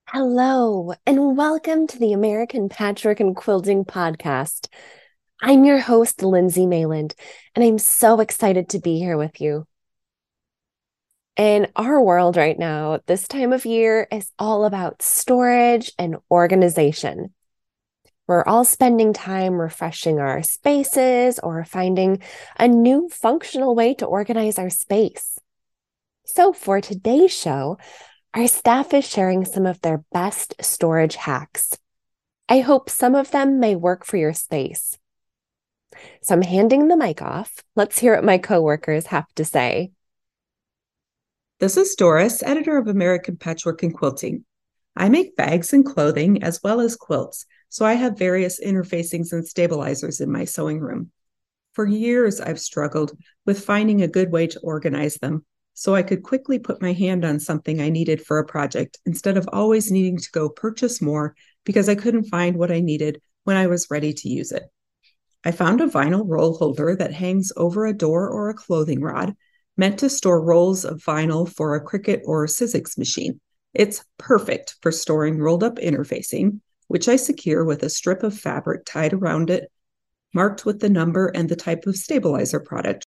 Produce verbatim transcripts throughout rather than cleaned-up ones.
Hello, and welcome to the American Patchwork and Quilting Podcast. I'm your host, Lindsay Mayland, and I'm so excited to be here with you. In our world right now, this time of year is all about storage and organization. We're all spending time refreshing our spaces or finding a new functional way to organize our space. So, for today's show, our staff is sharing some of their best storage hacks. I hope some of them may work for your space. So I'm handing the mic off. Let's hear what my coworkers have to say. This is Doris, editor of American Patchwork and Quilting. I make bags and clothing as well as quilts, so I have various interfacings and stabilizers in my sewing room. For years, I've struggled with finding a good way to organize them so I could quickly put my hand on something I needed for a project instead of always needing to go purchase more because I couldn't find what I needed when I was ready to use it. I found a vinyl roll holder that hangs over a door or a clothing rod, meant to store rolls of vinyl for a Cricut or Sizzix machine. It's perfect for storing rolled up interfacing, which I secure with a strip of fabric tied around it, marked with the number and the type of stabilizer product.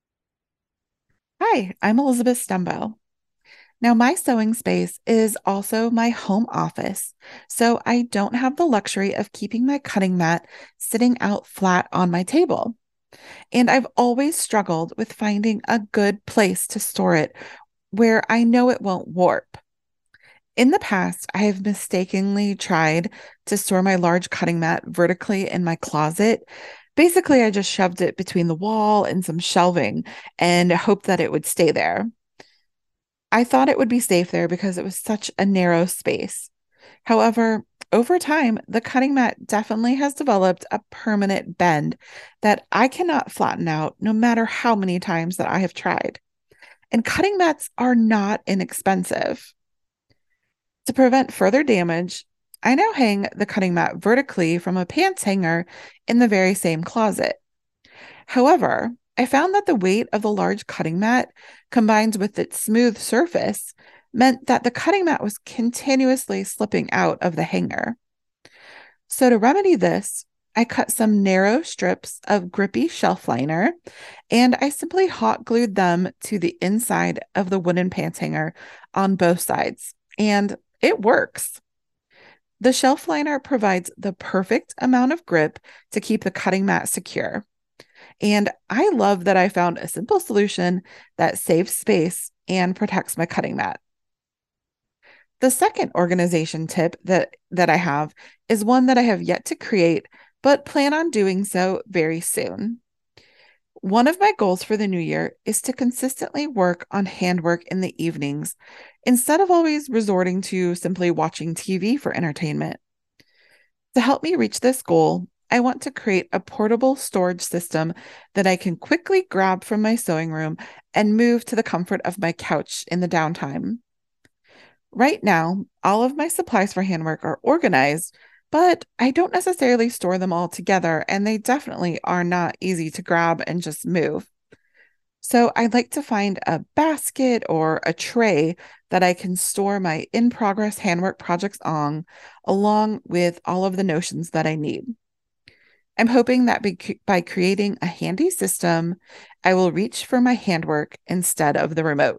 Hi, I'm Elizabeth Stumbo. Now, my sewing space is also my home office, so I don't have the luxury of keeping my cutting mat sitting out flat on my table. And I've always struggled with finding a good place to store it where I know it won't warp. In the past, I have mistakenly tried to store my large cutting mat vertically in my closet. Basically, I just shoved it between the wall and some shelving and hoped that it would stay there. I thought it would be safe there because it was such a narrow space. However, over time, the cutting mat definitely has developed a permanent bend that I cannot flatten out no matter how many times that I have tried. And cutting mats are not inexpensive. To prevent further damage, I now hang the cutting mat vertically from a pants hanger in the very same closet. However, I found that the weight of the large cutting mat combined with its smooth surface meant that the cutting mat was continuously slipping out of the hanger. So to remedy this, I cut some narrow strips of grippy shelf liner and I simply hot glued them to the inside of the wooden pants hanger on both sides. And it works. The shelf liner provides the perfect amount of grip to keep the cutting mat secure. And I love that I found a simple solution that saves space and protects my cutting mat. The second organization tip that, that I have is one that I have yet to create, but plan on doing so very soon. One of my goals for the new year is to consistently work on handwork in the evenings instead of always resorting to simply watching T V for entertainment. To help me reach this goal, I want to create a portable storage system that I can quickly grab from my sewing room and move to the comfort of my couch in the downtime. Right now, all of my supplies for handwork are organized, but I don't necessarily store them all together, and they definitely are not easy to grab and just move. So I'd like to find a basket or a tray that I can store my in-progress handwork projects on, along with all of the notions that I need. I'm hoping that by creating a handy system, I will reach for my handwork instead of the remote.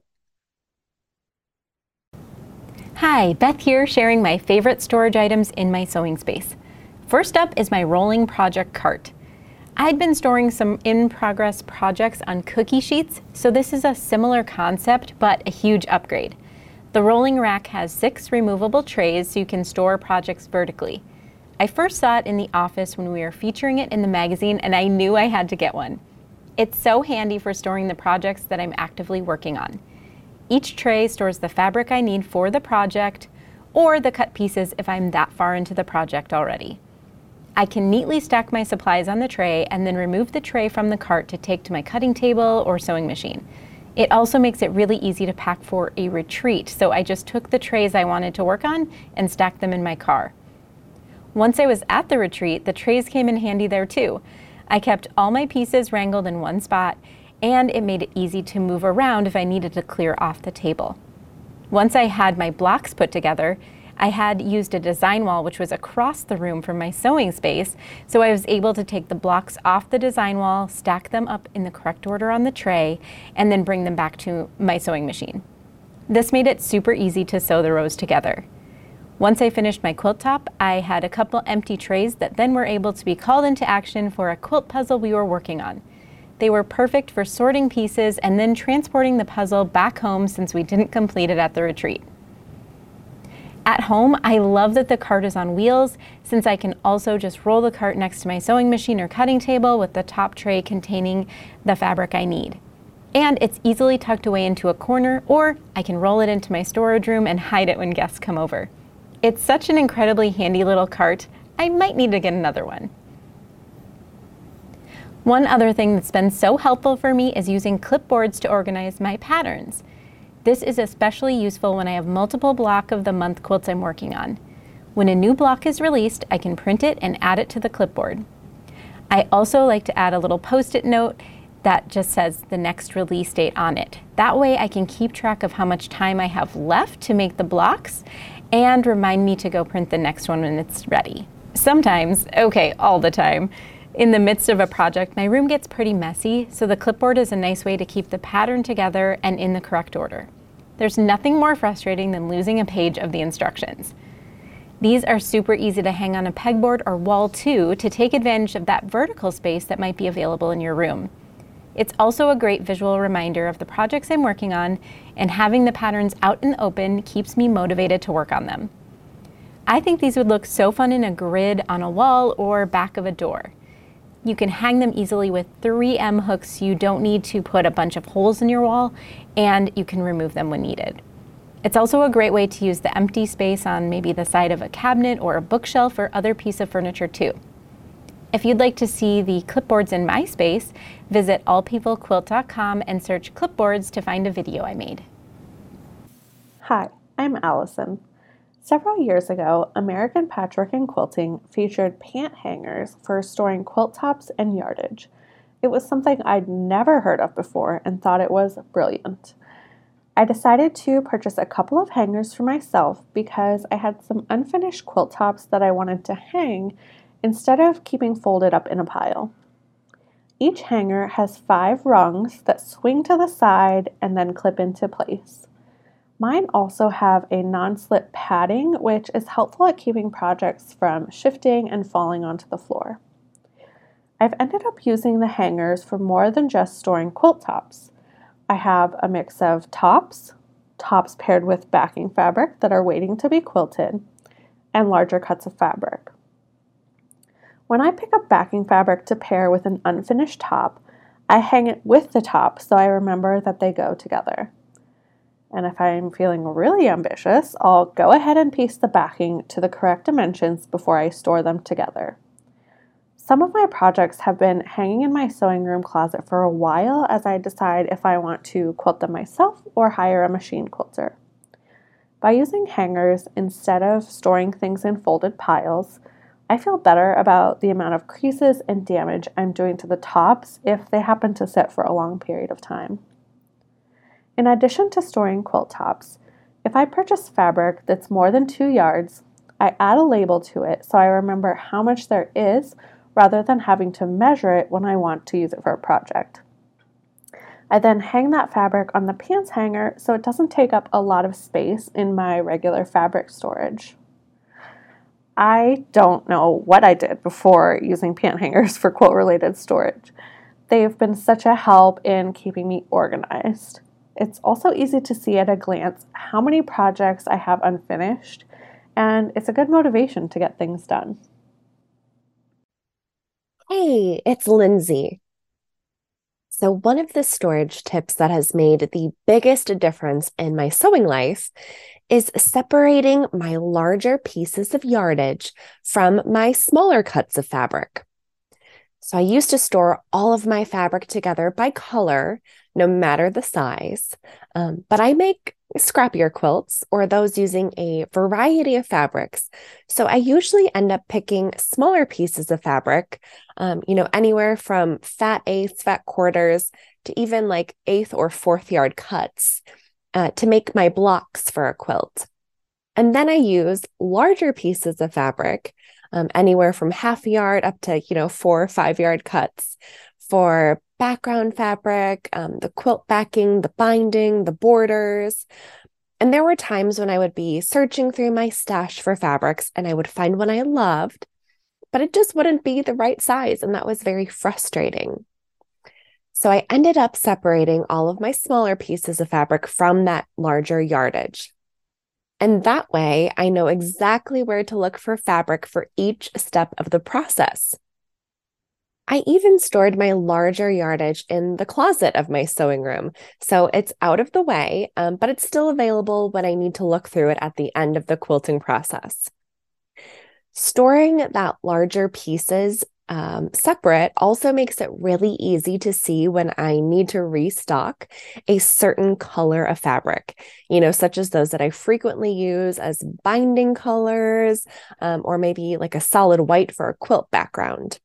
Hi, Beth here, sharing my favorite storage items in my sewing space. First up is my rolling project cart. I'd been storing some in-progress projects on cookie sheets, so this is a similar concept, but a huge upgrade. The rolling rack has six removable trays so you can store projects vertically. I first saw it in the office when we were featuring it in the magazine, and I knew I had to get one. It's so handy for storing the projects that I'm actively working on. Each tray stores the fabric I need for the project, or the cut pieces if I'm that far into the project already. I can neatly stack my supplies on the tray and then remove the tray from the cart to take to my cutting table or sewing machine. It also makes it really easy to pack for a retreat, so I just took the trays I wanted to work on and stacked them in my car. Once I was at the retreat, the trays came in handy there too. I kept all my pieces wrangled in one spot, and it made it easy to move around if I needed to clear off the table. Once I had my blocks put together, I had used a design wall which was across the room from my sewing space, so I was able to take the blocks off the design wall, stack them up in the correct order on the tray, and then bring them back to my sewing machine. This made it super easy to sew the rows together. Once I finished my quilt top, I had a couple empty trays that then were able to be called into action for a quilt puzzle we were working on. They were perfect for sorting pieces and then transporting the puzzle back home since we didn't complete it at the retreat. At home, I love that the cart is on wheels since I can also just roll the cart next to my sewing machine or cutting table with the top tray containing the fabric I need. And it's easily tucked away into a corner, or I can roll it into my storage room and hide it when guests come over. It's such an incredibly handy little cart, I might need to get another one. One other thing that's been so helpful for me is using clipboards to organize my patterns. This is especially useful when I have multiple block of the month quilts I'm working on. When a new block is released, I can print it and add it to the clipboard. I also like to add a little post-it note that just says the next release date on it. That way I can keep track of how much time I have left to make the blocks and remind me to go print the next one when it's ready. Sometimes, okay, all the time, in the midst of a project, my room gets pretty messy, so the clipboard is a nice way to keep the pattern together and in the correct order. There's nothing more frustrating than losing a page of the instructions. These are super easy to hang on a pegboard or wall too to take advantage of that vertical space that might be available in your room. It's also a great visual reminder of the projects I'm working on, and having the patterns out in the open keeps me motivated to work on them. I think these would look so fun in a grid on a wall or back of a door. You can hang them easily with three M hooks so you don't need to put a bunch of holes in your wall, and you can remove them when needed. It's also a great way to use the empty space on maybe the side of a cabinet or a bookshelf or other piece of furniture too. If you'd like to see the clipboards in my space, visit all people quilt dot com and search clipboards to find a video I made. Hi, I'm Allison. Several years ago, American Patchwork and Quilting featured pant hangers for storing quilt tops and yardage. It was something I'd never heard of before and thought it was brilliant. I decided to purchase a couple of hangers for myself because I had some unfinished quilt tops that I wanted to hang instead of keeping folded up in a pile. Each hanger has five rungs that swing to the side and then clip into place. Mine also have a non-slip padding, which is helpful at keeping projects from shifting and falling onto the floor. I've ended up using the hangers for more than just storing quilt tops. I have a mix of tops, tops paired with backing fabric that are waiting to be quilted, and larger cuts of fabric. When I pick up backing fabric to pair with an unfinished top, I hang it with the top so I remember that they go together. And if I'm feeling really ambitious, I'll go ahead and piece the backing to the correct dimensions before I store them together. Some of my projects have been hanging in my sewing room closet for a while as I decide if I want to quilt them myself or hire a machine quilter. By using hangers instead of storing things in folded piles, I feel better about the amount of creases and damage I'm doing to the tops if they happen to sit for a long period of time. In addition to storing quilt tops, if I purchase fabric that's more than two yards, I add a label to it so I remember how much there is rather than having to measure it when I want to use it for a project. I then hang that fabric on the pants hanger so it doesn't take up a lot of space in my regular fabric storage. I don't know what I did before using pant hangers for quilt-related storage. They've been such a help in keeping me organized. It's also easy to see at a glance how many projects I have unfinished, and it's a good motivation to get things done. Hey, it's Lindsay. So one of the storage tips that has made the biggest difference in my sewing life is separating my larger pieces of yardage from my smaller cuts of fabric. So I used to store all of my fabric together by color, no matter the size, um, but I make scrappier quilts or those using a variety of fabrics. So I usually end up picking smaller pieces of fabric, um, you know, anywhere from fat eighths, fat quarters, to even like eighth or fourth yard cuts uh, to make my blocks for a quilt. And then I use larger pieces of fabric, um, anywhere from half a yard up to, you know, four or five yard cuts for background fabric, um, the quilt backing, the binding, the borders. And there were times when I would be searching through my stash for fabrics and I would find one I loved, but it just wouldn't be the right size. And that was very frustrating. So I ended up separating all of my smaller pieces of fabric from that larger yardage. And that way, I know exactly where to look for fabric for each step of the process. I even stored my larger yardage in the closet of my sewing room, so it's out of the way, um, but it's still available when I need to look through it at the end of the quilting process. Storing that larger pieces Um, separate also makes it really easy to see when I need to restock a certain color of fabric, you know, such as those that I frequently use as binding colors, um, or maybe like a solid white for a quilt background.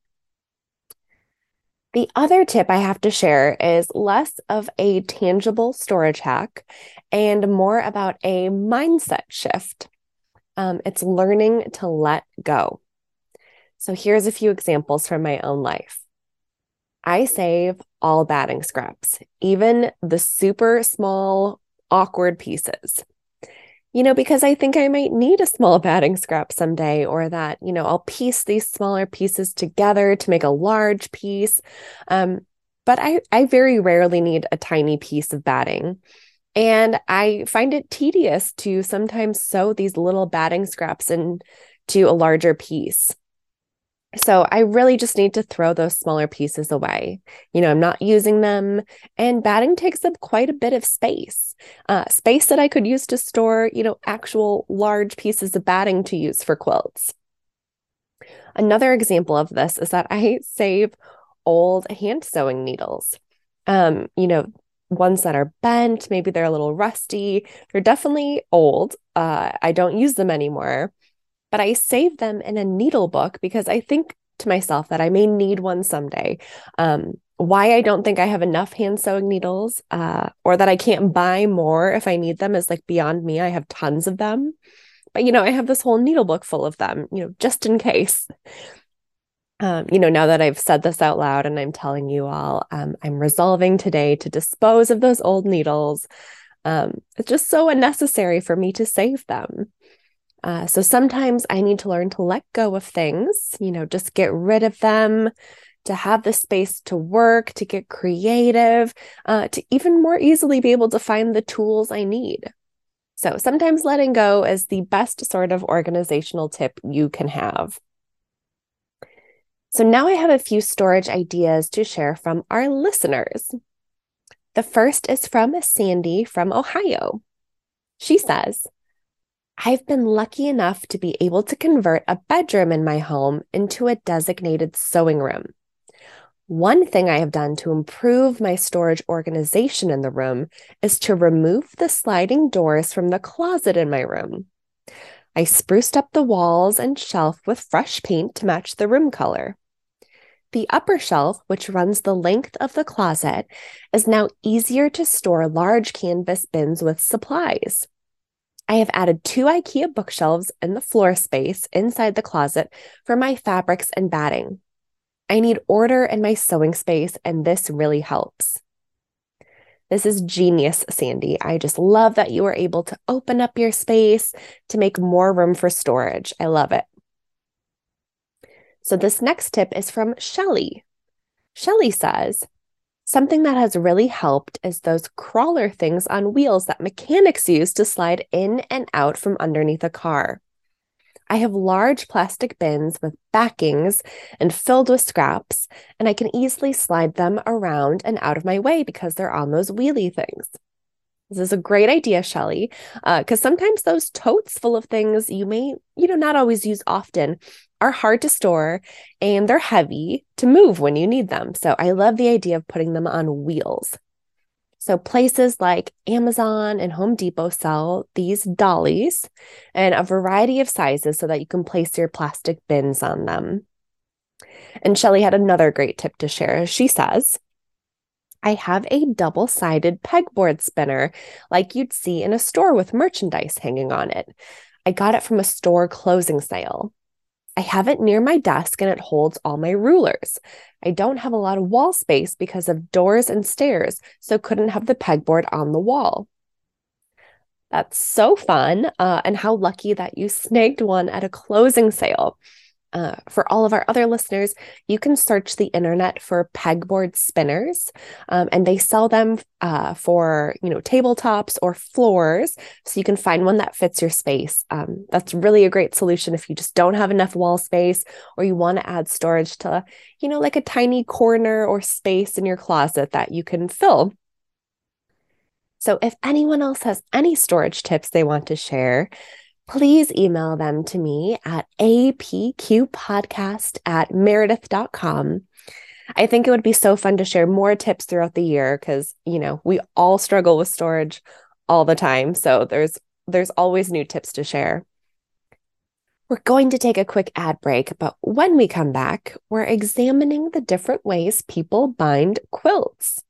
The other tip I have to share is less of a tangible storage hack and more about a mindset shift. Um, it's learning to let go. So here's a few examples from my own life. I save all batting scraps, even the super small, awkward pieces. You know, because I think I might need a small batting scrap someday, or that, you know, I'll piece these smaller pieces together to make a large piece. Um, but I, I very rarely need a tiny piece of batting. And I find it tedious to sometimes sew these little batting scraps into a larger piece. So I really just need to throw those smaller pieces away. You know, I'm not using them, and batting takes up quite a bit of space, uh, space that I could use to store, you know, actual large pieces of batting to use for quilts. Another example of this is that I save old hand sewing needles. Um, you know, ones that are bent, maybe they're a little rusty. They're definitely old. Uh, I don't use them anymore. But I save them in a needle book because I think to myself that I may need one someday. Um, why I don't think I have enough hand sewing needles, uh, or that I can't buy more if I need them is like beyond me. I have tons of them. But, you know, I have this whole needle book full of them, you know, just in case. Um, you know, now that I've said this out loud and I'm telling you all, um, I'm resolving today to dispose of those old needles. Um, it's just so unnecessary for me to save them. Uh, so sometimes I need to learn to let go of things, you know, just get rid of them, to have the space to work, to get creative, uh, to even more easily be able to find the tools I need. So sometimes letting go is the best sort of organizational tip you can have. So now I have a few storage ideas to share from our listeners. The first is from Sandy from Ohio. She says, I've been lucky enough to be able to convert a bedroom in my home into a designated sewing room. One thing I have done to improve my storage organization in the room is to remove the sliding doors from the closet in my room. I spruced up the walls and shelf with fresh paint to match the room color. The upper shelf, which runs the length of the closet, is now easier to store large canvas bins with supplies. I have added two IKEA bookshelves in the floor space inside the closet for my fabrics and batting. I need order in my sewing space, and this really helps. This is genius, Sandy. I just love that you were able to open up your space to make more room for storage. I love it. So this next tip is from Shelly. Shelly says, something that has really helped is those crawler things on wheels that mechanics use to slide in and out from underneath a car. I have large plastic bins with backings and filled with scraps, and I can easily slide them around and out of my way because they're on those wheelie things. This is a great idea, Shelly, because uh, sometimes those totes full of things you may, you know, not always use often are hard to store, and they're heavy to move when you need them. So I love the idea of putting them on wheels. So places like Amazon and Home Depot sell these dollies in a variety of sizes so that you can place your plastic bins on them. And Shelly had another great tip to share. She says, I have a double-sided pegboard spinner like you'd see in a store with merchandise hanging on it. I got it from a store closing sale. I have it near my desk and it holds all my rulers. I don't have a lot of wall space because of doors and stairs, so couldn't have the pegboard on the wall. That's so fun, uh, and how lucky that you snagged one at a closing sale. Uh, for all of our other listeners, you can search the internet for pegboard spinners, um, and they sell them uh, for, you know, tabletops or floors, so you can find one that fits your space. Um, that's really a great solution if you just don't have enough wall space or you want to add storage to, you know, like a tiny corner or space in your closet that you can fill. So if anyone else has any storage tips they want to share, please email them to me at apqpodcast at meredith dot com. I think it would be so fun to share more tips throughout the year because, you know, we all struggle with storage all the time. So there's there's always new tips to share. We're going to take a quick ad break, but when we come back, we're examining the different ways people bind quilts.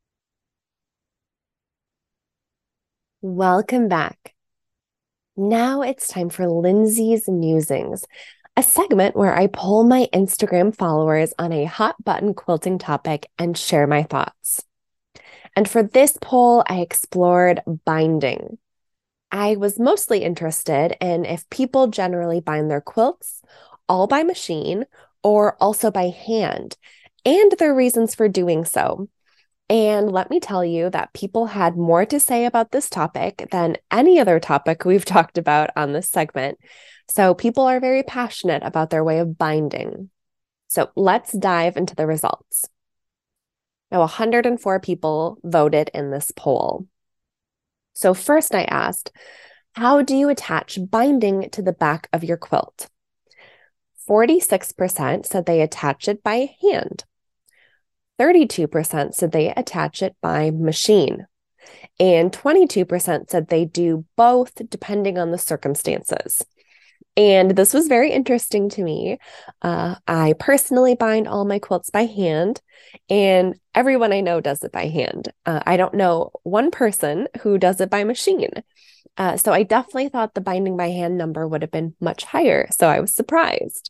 Welcome back. Now it's time for Lindsay's Musings, a segment where I poll my Instagram followers on a hot button quilting topic and share my thoughts. And for this poll, I explored binding. I was mostly interested in if people generally bind their quilts all by machine or also by hand, and their reasons for doing so. And let me tell you that people had more to say about this topic than any other topic we've talked about on this segment. So people are very passionate about their way of binding. So let's dive into the results. Now, one hundred four people voted in this poll. So first I asked, how do you attach binding to the back of your quilt? forty-six percent said they attach it by hand. thirty-two percent said they attach it by machine, and twenty-two percent said they do both depending on the circumstances. And this was very interesting to me. Uh, I personally bind all my quilts by hand, and everyone I know does it by hand. Uh, I don't know one person who does it by machine. Uh, so I definitely thought the binding by hand number would have been much higher, so I was surprised.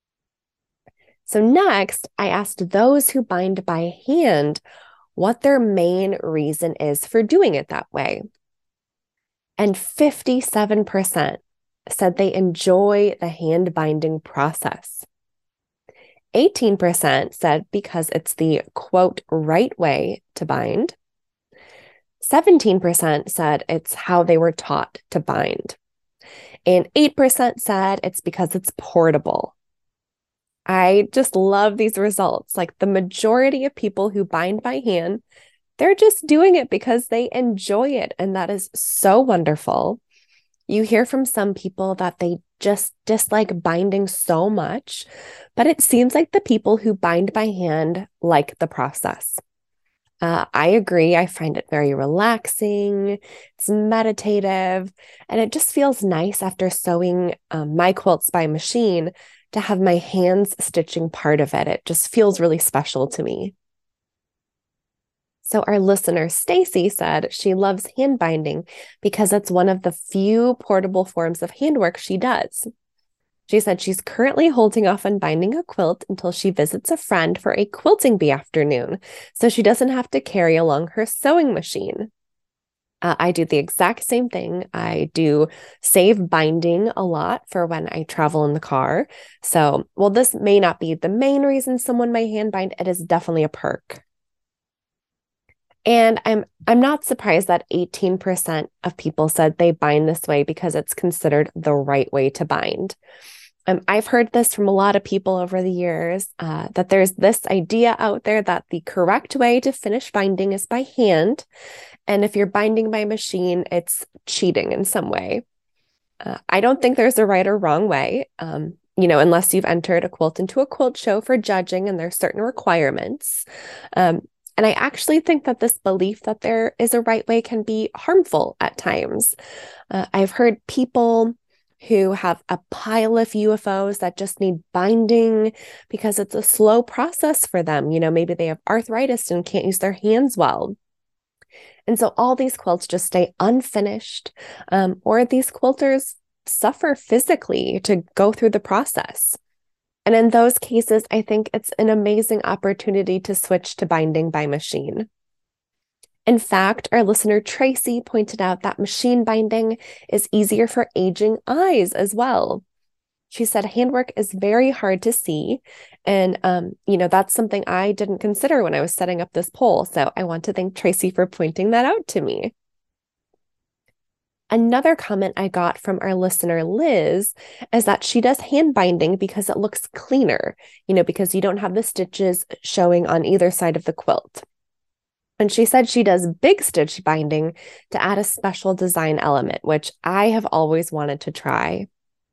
So next, I asked those who bind by hand what their main reason is for doing it that way. And fifty-seven percent said they enjoy the hand binding process. eighteen percent said because it's the, quote, right way to bind. seventeen percent said it's how they were taught to bind. And eight percent said it's because it's portable. I just love these results. Like the majority of people who bind by hand, they're just doing it because they enjoy it. And that is so wonderful. You hear from some people that they just dislike binding so much, but it seems like the people who bind by hand like the process. Uh, I agree. I find it very relaxing. It's meditative, and it just feels nice after sewing um, my quilts by machine to have my hands stitching part of it. It just feels really special to me. So our listener, Stacy, said she loves hand binding because it's one of the few portable forms of handwork she does. She said she's currently holding off on binding a quilt until she visits a friend for a quilting bee afternoon, so she doesn't have to carry along her sewing machine. Uh, I do the exact same thing. I do save binding a lot for when I travel in the car. So, while this may not be the main reason someone may hand bind, it is definitely a perk. And I'm I'm not surprised that eighteen percent of people said they bind this way because it's considered the right way to bind. Um, I've heard this from a lot of people over the years, uh, that there's this idea out there that the correct way to finish binding is by hand. And if you're binding by machine, it's cheating in some way. Uh, I don't think there's a right or wrong way, um, you know, unless you've entered a quilt into a quilt show for judging and there's certain requirements. Um, and I actually think that this belief that there is a right way can be harmful at times. Uh, I've heard people who have a pile of U F Os that just need binding because it's a slow process for them. You know, maybe they have arthritis and can't use their hands well. And so all these quilts just stay unfinished, um, or these quilters suffer physically to go through the process. And in those cases, I think it's an amazing opportunity to switch to binding by machine. In fact, our listener Tracy pointed out that machine binding is easier for aging eyes as well. She said handwork is very hard to see. And, um, you know, that's something I didn't consider when I was setting up this poll. So I want to thank Tracy for pointing that out to me. Another comment I got from our listener Liz is that she does hand binding because it looks cleaner, you know, because you don't have the stitches showing on either side of the quilt. And she said she does big stitch binding to add a special design element, which I have always wanted to try.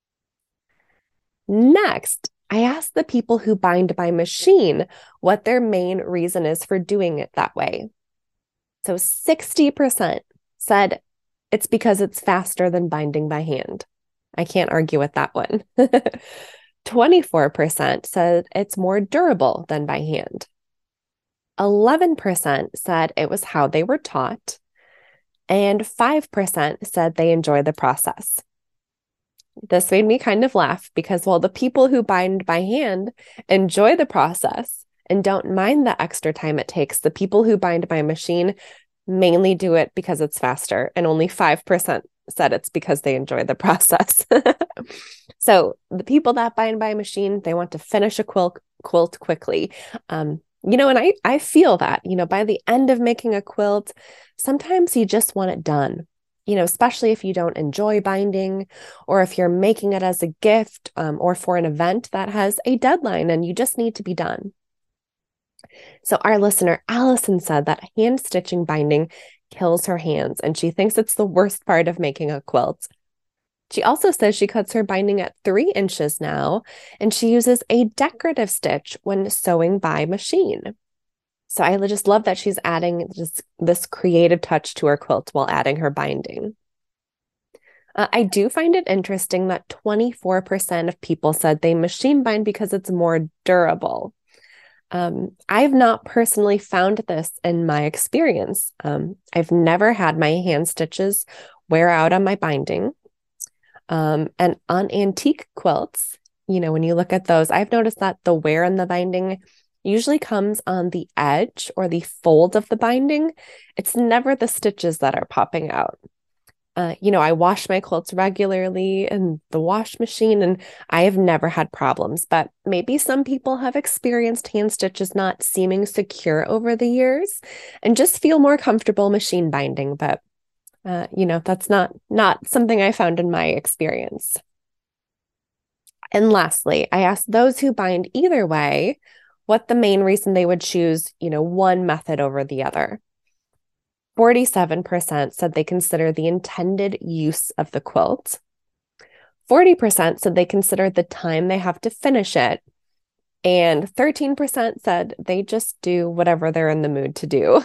Next, I asked the people who bind by machine what their main reason is for doing it that way. So sixty percent said it's because it's faster than binding by hand. I can't argue with that one. twenty-four percent said it's more durable than by hand. eleven percent said it was how they were taught. And five percent said they enjoy the process. This made me kind of laugh because while the people who bind by hand enjoy the process and don't mind the extra time it takes, the people who bind by machine mainly do it because it's faster, and only five percent said it's because they enjoy the process. So the people that bind by machine, they want to finish a quilt quilt quickly. Um, you know, and I, I feel that, you know, by the end of making a quilt, sometimes you just want it done. You know, especially if you don't enjoy binding, or if you're making it as a gift um, or for an event that has a deadline and you just need to be done. So our listener, Allison, said that hand stitching binding kills her hands, and she thinks it's the worst part of making a quilt. She also says she cuts her binding at three inches now, and she uses a decorative stitch when sewing by machine. So I just love that she's adding this, this creative touch to her quilt while adding her binding. Uh, I do find it interesting that twenty-four percent of people said they machine bind because it's more durable. Um, I've not personally found this in my experience. Um, I've never had my hand stitches wear out on my binding. Um, and on antique quilts, you know, when you look at those, I've noticed that the wear in the binding usually comes on the edge or the fold of the binding. It's never the stitches that are popping out. Uh, you know, I wash my quilts regularly in the wash machine, and I have never had problems, but maybe some people have experienced hand stitches not seeming secure over the years and just feel more comfortable machine binding. But, uh, you know, that's not, not something I found in my experience. And lastly, I asked those who bind either way what the main reason they would choose, you know, one method over the other. forty-seven percent said they consider the intended use of the quilt. forty percent said they consider the time they have to finish it. And thirteen percent said they just do whatever they're in the mood to do.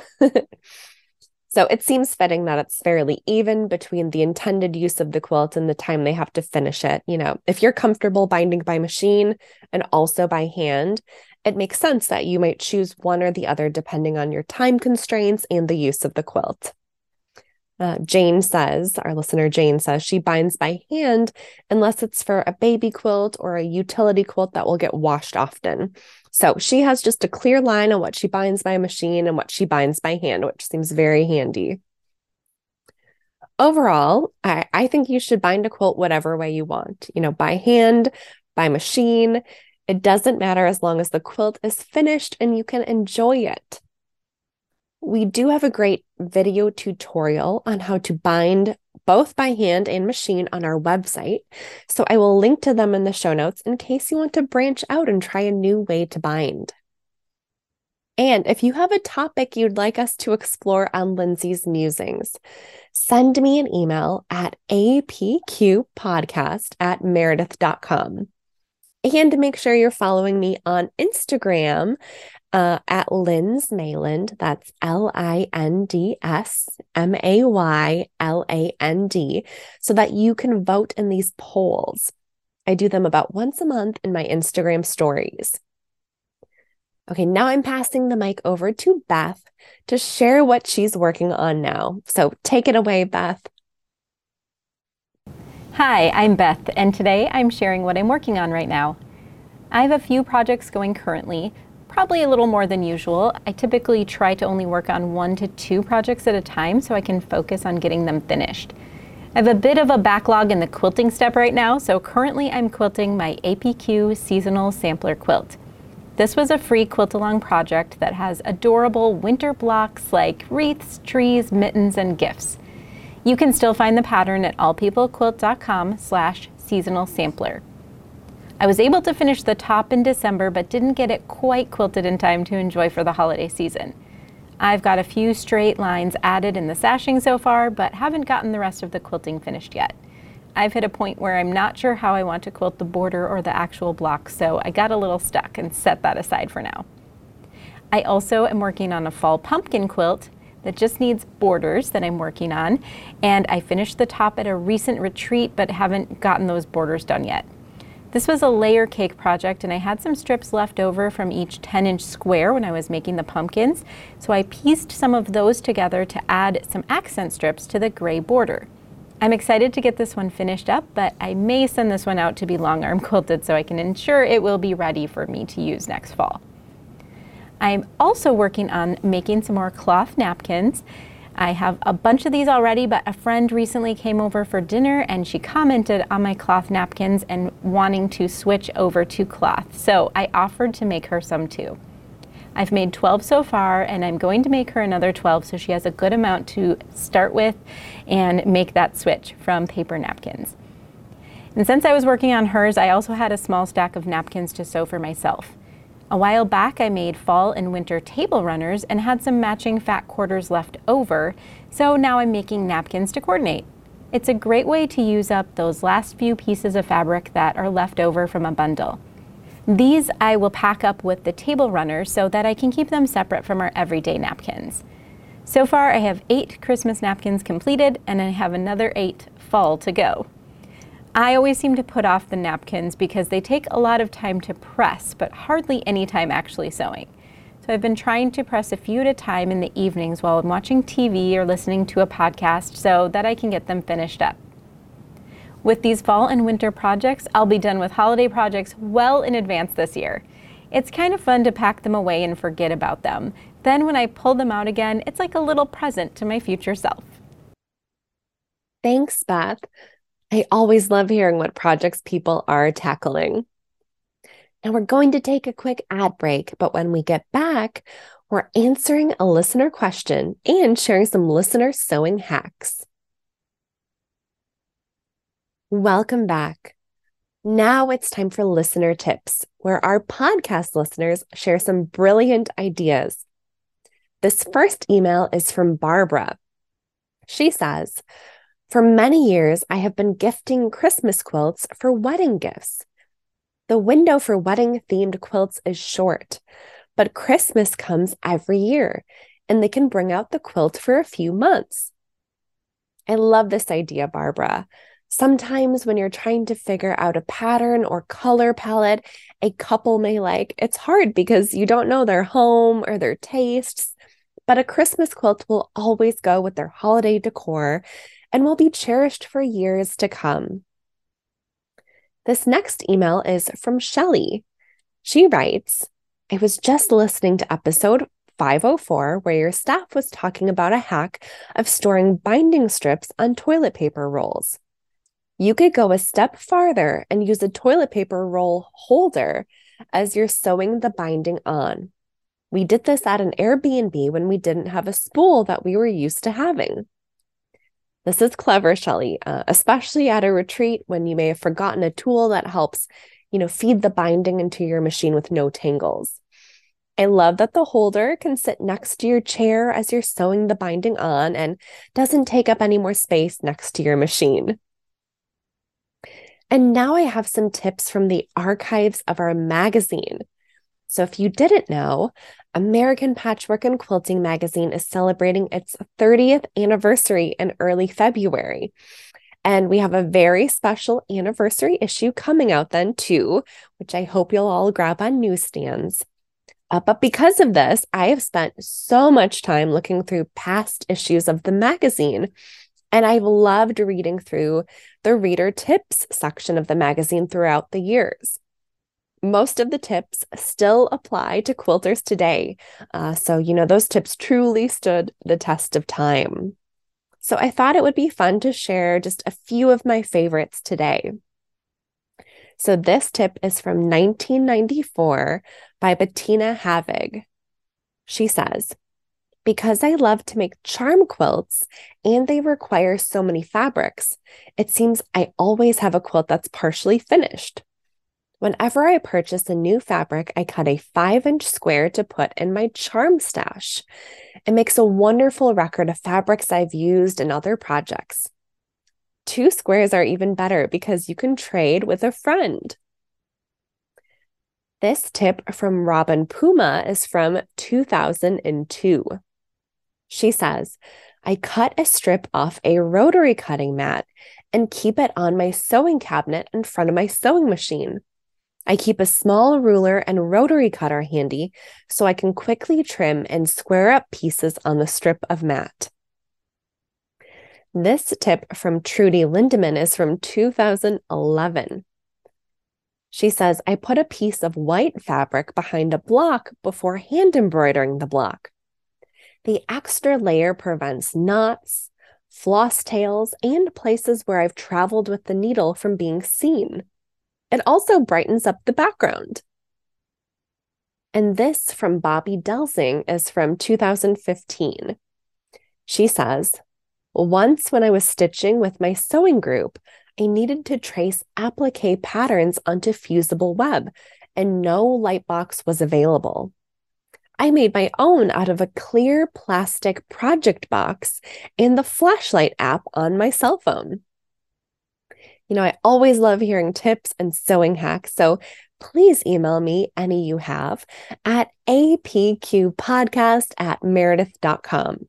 So it seems fitting that it's fairly even between the intended use of the quilt and the time they have to finish it. You know, if you're comfortable binding by machine and also by hand, it makes sense that you might choose one or the other depending on your time constraints and the use of the quilt. Uh, Jane says, our listener Jane says, she binds by hand unless it's for a baby quilt or a utility quilt that will get washed often. So she has just a clear line on what she binds by machine and what she binds by hand, which seems very handy. Overall, I, I think you should bind a quilt whatever way you want, you know, by hand, by machine. It doesn't matter as long as the quilt is finished and you can enjoy it. We do have a great video tutorial on how to bind both by hand and machine on our website, so I will link to them in the show notes in case you want to branch out and try a new way to bind. And if you have a topic you'd like us to explore on Lindsay's Musings, send me an email at apqpodcast at meredith dot com. And make sure you're following me on Instagram uh, at Linds Mayland. That's L I N D S M A Y L A N D, so that you can vote in these polls. I do them about once a month in my Instagram stories. Okay, now I'm passing the mic over to Beth to share what she's working on now. So take it away, Beth. Hi, I'm Beth, and today I'm sharing what I'm working on right now. I have a few projects going currently, probably a little more than usual. I typically try to only work on one to two projects at a time so I can focus on getting them finished. I have a bit of a backlog in the quilting step right now, so currently I'm quilting my A P Q seasonal sampler quilt. This was a free quilt-along project that has adorable winter blocks like wreaths, trees, mittens, and gifts. You can still find the pattern at allpeoplequilt.com slash seasonal sampler. I was able to finish the top in December, but didn't get it quite quilted in time to enjoy for the holiday season. I've got a few straight lines added in the sashing so far, but haven't gotten the rest of the quilting finished yet. I've hit a point where I'm not sure how I want to quilt the border or the actual block, so I got a little stuck and set that aside for now. I also am working on a fall pumpkin quilt that just needs borders that I'm working on, and I finished the top at a recent retreat but haven't gotten those borders done yet. This was a layer cake project, and I had some strips left over from each ten inch square when I was making the pumpkins, so I pieced some of those together to add some accent strips to the gray border. I'm excited to get this one finished up, but I may send this one out to be long arm quilted so I can ensure it will be ready for me to use next fall. I'm also working on making some more cloth napkins. I have a bunch of these already, but a friend recently came over for dinner and she commented on my cloth napkins and wanting to switch over to cloth. So I offered to make her some too. I've made twelve so far, and I'm going to make her another twelve so she has a good amount to start with and make that switch from paper napkins. And since I was working on hers, I also had a small stack of napkins to sew for myself. A while back, I made fall and winter table runners and had some matching fat quarters left over, so now I'm making napkins to coordinate. It's a great way to use up those last few pieces of fabric that are left over from a bundle. These I will pack up with the table runners so that I can keep them separate from our everyday napkins. So far, I have eight Christmas napkins completed, and I have another eight fall to go. I always seem to put off the napkins because they take a lot of time to press, but hardly any time actually sewing. So I've been trying to press a few at a time in the evenings while I'm watching T V or listening to a podcast so that I can get them finished up. With these fall and winter projects, I'll be done with holiday projects well in advance this year. It's kind of fun to pack them away and forget about them. Then when I pull them out again, it's like a little present to my future self. Thanks, Beth. I always love hearing what projects people are tackling. Now we're going to take a quick ad break, but when we get back, we're answering a listener question and sharing some listener sewing hacks. Welcome back. Now it's time for listener tips, where our podcast listeners share some brilliant ideas. This first email is from Barbara. She says, "For many years, I have been gifting Christmas quilts for wedding gifts. The window for wedding-themed quilts is short, but Christmas comes every year, and they can bring out the quilt for a few months." I love this idea, Barbara. Sometimes when you're trying to figure out a pattern or color palette a couple may like, it's hard because you don't know their home or their tastes, but a Christmas quilt will always go with their holiday decor and will be cherished for years to come. This next email is from Shelley. She writes, "I was just listening to episode five oh four where your staff was talking about a hack of storing binding strips on toilet paper rolls. You could go a step farther and use a toilet paper roll holder as you're sewing the binding on. We did this at an Airbnb when we didn't have a spool that we were used to having." This is clever, Shelley, uh, especially at a retreat when you may have forgotten a tool that helps, you know, feed the binding into your machine with no tangles. I love that the holder can sit next to your chair as you're sewing the binding on and doesn't take up any more space next to your machine. And now I have some tips from the archives of our magazine. So if you didn't know, American Patchwork and Quilting magazine is celebrating its thirtieth anniversary in early February. And we have a very special anniversary issue coming out then too, which I hope you'll all grab on newsstands. Uh, but because of this, I have spent so much time looking through past issues of the magazine. And I've loved reading through the reader tips section of the magazine throughout the years. Most of the tips still apply to quilters today. Uh, so, you know, those tips truly stood the test of time. So I thought it would be fun to share just a few of my favorites today. So this tip is from nineteen ninety-four by Bettina Havig. She says, "Because I love to make charm quilts and they require so many fabrics, it seems I always have a quilt that's partially finished. Whenever I purchase a new fabric, I cut a five-inch square to put in my charm stash. It makes a wonderful record of fabrics I've used in other projects. Two squares are even better because you can trade with a friend." This tip from Robin Puma is from two thousand two. She says, "I cut a strip off a rotary cutting mat and keep it on my sewing cabinet in front of my sewing machine. I keep a small ruler and rotary cutter handy so I can quickly trim and square up pieces on the strip of mat." This tip from Trudy Lindemann is from two thousand eleven. She says, "I put a piece of white fabric behind a block before hand embroidering the block. The extra layer prevents knots, floss tails, and places where I've traveled with the needle from being seen. It also brightens up the background." And this from Bobby Delsing is from two thousand fifteen. She says, "Once when I was stitching with my sewing group, I needed to trace applique patterns onto fusible web, and no light box was available. I made my own out of a clear plastic project box and the flashlight app on my cell phone." You know, I always love hearing tips and sewing hacks, so please email me any you have at apqpodcast at meredith dot com.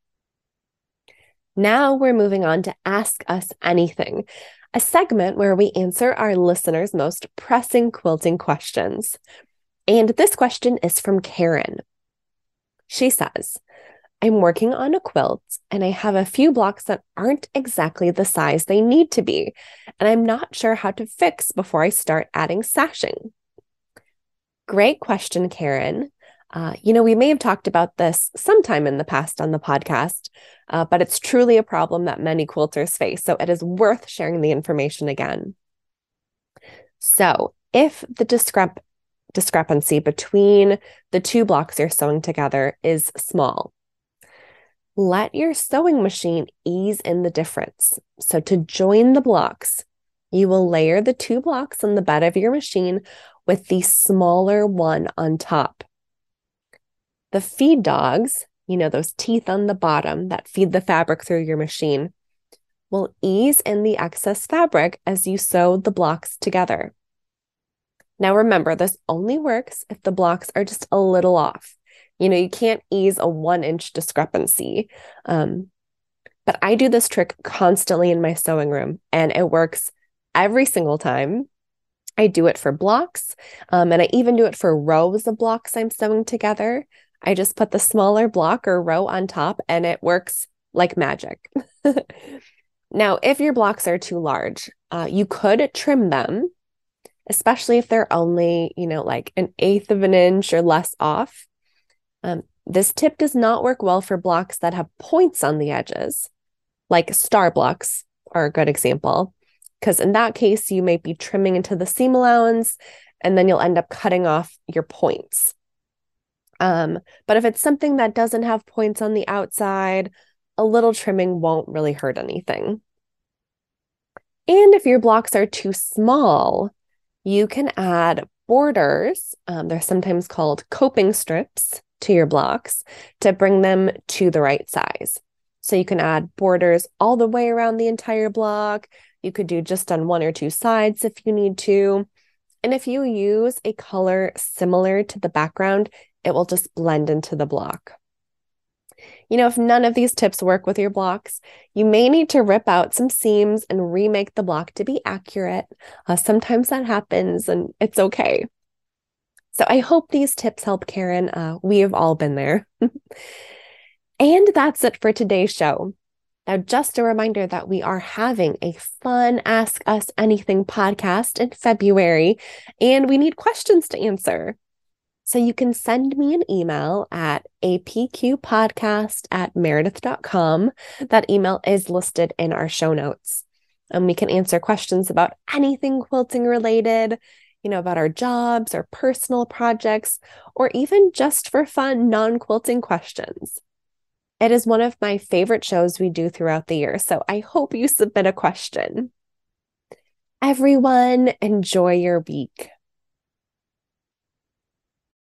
Now we're moving on to Ask Us Anything, a segment where we answer our listeners' most pressing quilting questions. And this question is from Karen. She says, "I'm working on a quilt and I have a few blocks that aren't exactly the size they need to be, and I'm not sure how to fix before I start adding sashing." Great question, Karen. Uh, you know, we may have talked about this sometime in the past on the podcast, uh, but it's truly a problem that many quilters face, so it is worth sharing the information again. So if the discrep- discrepancy between the two blocks you're sewing together is small, let your sewing machine ease in the difference. So to join the blocks, you will layer the two blocks on the bed of your machine with the smaller one on top. The feed dogs, you know, those teeth on the bottom that feed the fabric through your machine, will ease in the excess fabric as you sew the blocks together. Now remember, this only works if the blocks are just a little off. You know, you can't ease a one inch discrepancy. Um, but I do this trick constantly in my sewing room, and it works every single time. I do it for blocks, um, and I even do it for rows of blocks I'm sewing together. I just put the smaller block or row on top, and it works like magic. Now, if your blocks are too large, uh, you could trim them, especially if they're only, you know, like an eighth of an inch or less off. Um, this tip does not work well for blocks that have points on the edges, like star blocks are a good example, because in that case, you might be trimming into the seam allowance, and then you'll end up cutting off your points. Um, but if it's something that doesn't have points on the outside, a little trimming won't really hurt anything. And if your blocks are too small, you can add borders, um, they're sometimes called coping strips, to your blocks to bring them to the right size. So you can add borders all the way around the entire block. You could do just on one or two sides if you need to. And if you use a color similar to the background, it will just blend into the block. You know, if none of these tips work with your blocks, you may need to rip out some seams and remake the block to be accurate. Uh, sometimes that happens, and it's okay. So I hope these tips help, Karen. Uh, we have all been there. And that's it for today's show. Now, just a reminder that we are having a fun Ask Us Anything podcast in February, and we need questions to answer. So you can send me an email at apqpodcast at meredith dot com. That email is listed in our show notes. And we can answer questions about anything quilting related, you know, about our jobs or personal projects, or even just for fun, non-quilting questions. It is one of my favorite shows we do throughout the year, so I hope you submit a question. Everyone, enjoy your week.